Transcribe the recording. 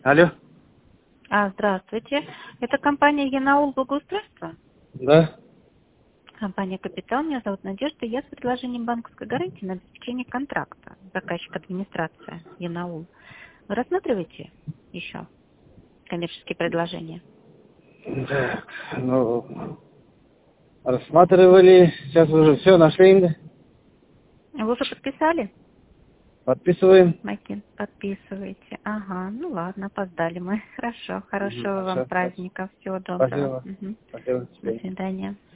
Алло. Здравствуйте. Это компания Янаул Благоустройство? Да. Компания Капитал. Меня зовут Надежда. Я с предложением банковской гарантии на обеспечение контракта. Заказчик администрация Янаул. Вы рассматриваете еще коммерческие предложения? Так, ну, рассматривали, сейчас уже все нашли, Вы уже подписали? подписываем. Макин, подписываете. Ага, ну ладно, опоздали мы. Хорошо, хорошего вам Хорошо, праздника. Всего доброго. спасибо. Мгм. Спасибо. До свидания.